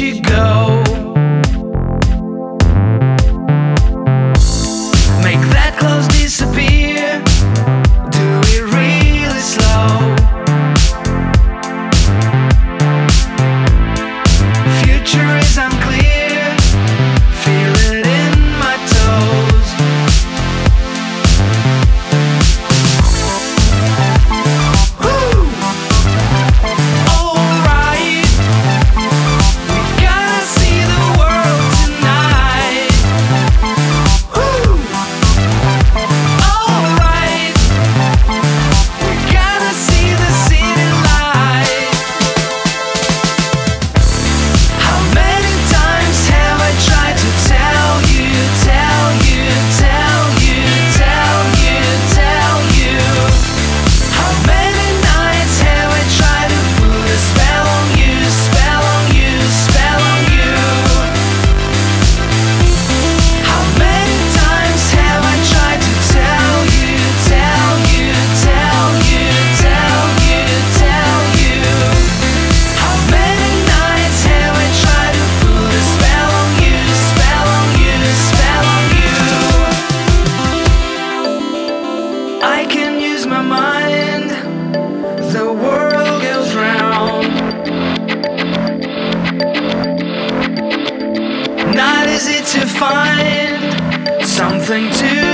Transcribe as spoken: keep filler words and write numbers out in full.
you go. Make that clothes disappear. Do it really slow. Future is unclear. Feel it in my toes. Woo! Alright, we gotta see the world tonight. Woo! Alright, we gotta see the city light. How many times have I tried to tell you, tell you, tell you, tell you, tell you? How many nights have I tried to put a spell on you, spell on you, spell on you? How many times have I tried to tell you, tell you, tell you, tell you, tell you? How many nights have I tried to put a spell on you, spell on you, spell on you? I can use my mind, the world goes round. Not easy to find something to